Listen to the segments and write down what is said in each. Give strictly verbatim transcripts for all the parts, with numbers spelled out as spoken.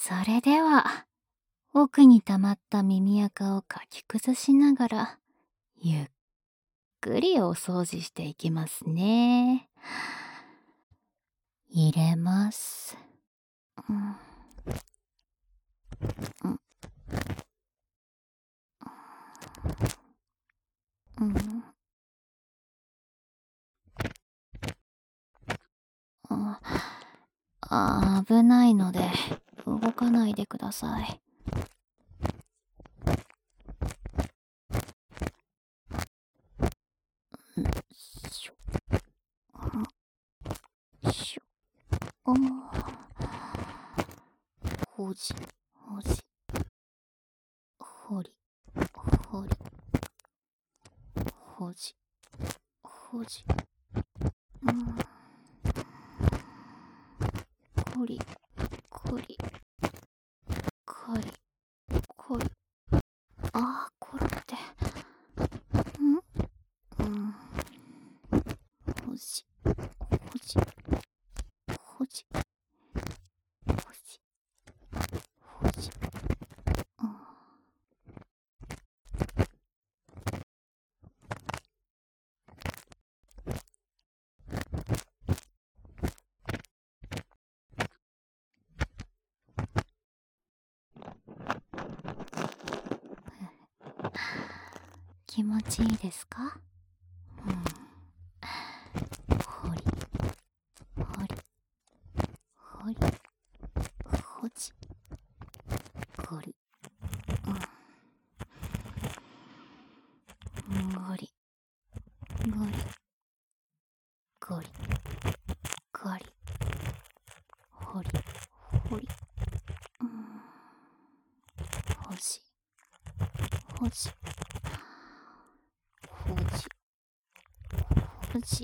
それでは、奥に溜まった耳垢をかき崩しながら、ゆっくりお掃除していきますね。入れます。うん。うん。うん。あ、あ、危ないので動かないでください。しょ、しょ、あ、ほじ、ほじ、ほり、ほり、ほじ、ほじ、うん、こり、こり、こり、こり、あー、これって、ん、うん、ほじ、ほじ、ほじ、ほじ、ほじ、うん。気持ちいいですか？うん。ほり、ほり、ほり、ほじ、ごり、うん、ごり、ごり、ごり、ごり、ほり、ほり、うん、ほじ、ほじ、ほじ、ほじ。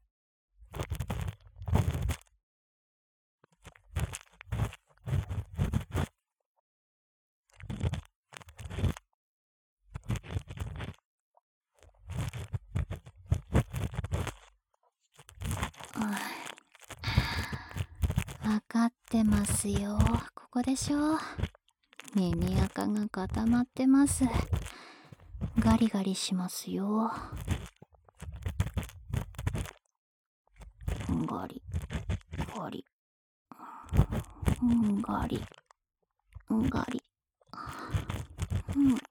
わかってますよ。ここでしょ。耳垢が固まってます。ガリガリしますよ。ガリ、ガリ、ガリ、ガリ、うん、うん。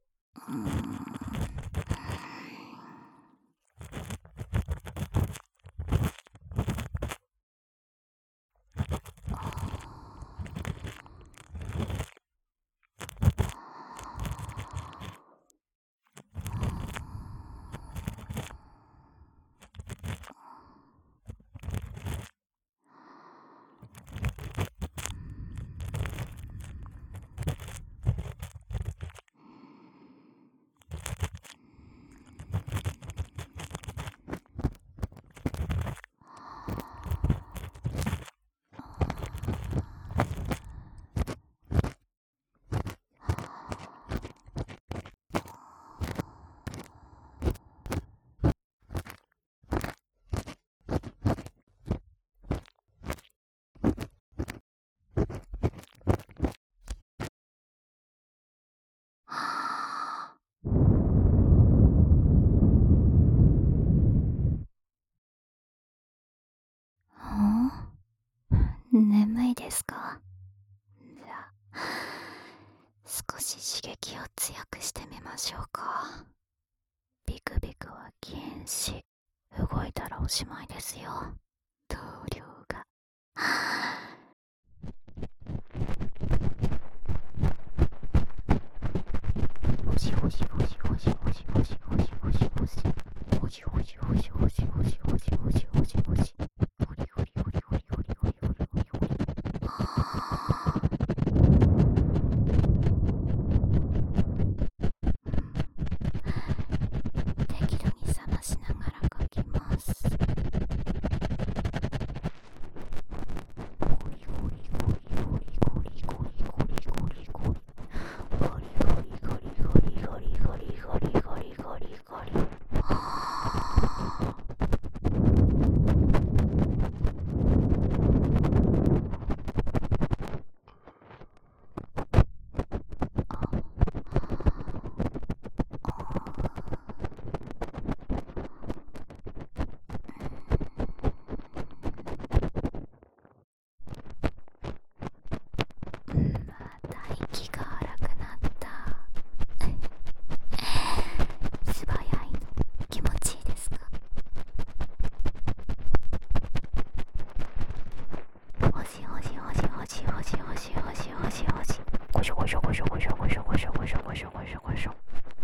眠いですか？じゃあ少し刺激を強くしてみましょうか。ビクビクは禁止。動いたらおしまいですよ。同僚がほしほしほしほしほしほしほしほしほしほしほしほしほしほしほしほしほしほしほりほりほりほりほりほりほりほりほり。適度に冷ましながらかきます。 ごしょごしょごしょごしょごしょごしょごしょごしょ。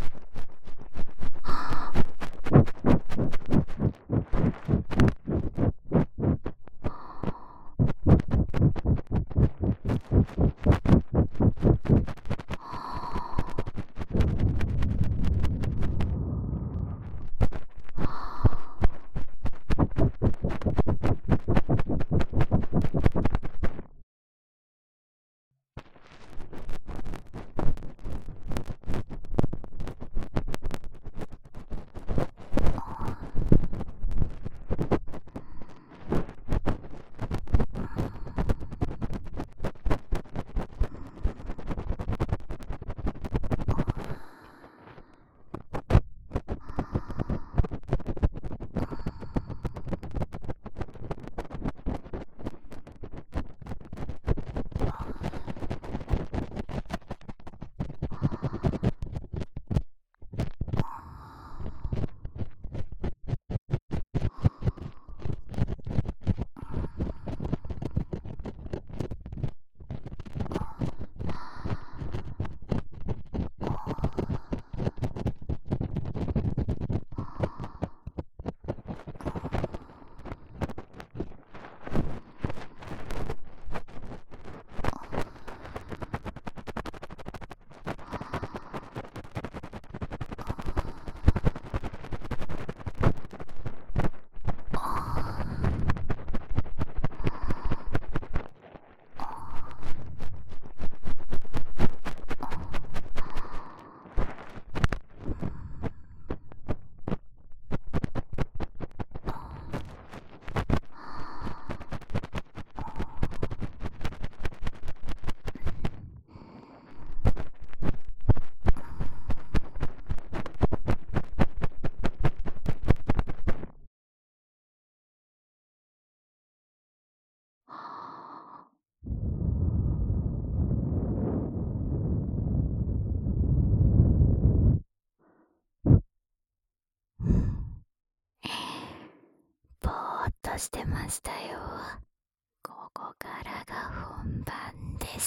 ぼーっとしてましたよ。ここからが本番です。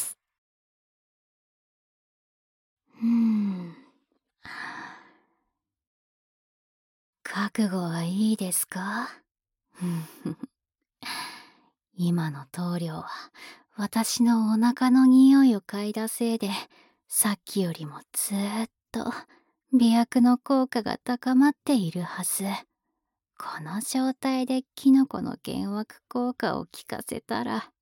うーん。覚悟はいいですか？今の棟梁は私のお腹の匂いを嗅いだせいで、さっきよりもずーっと媚薬の効果が高まっているはず。この状態でキノコの幻惑効果を効かせたら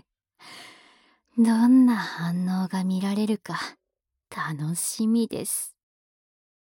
どんな反応が見られるか楽しみです。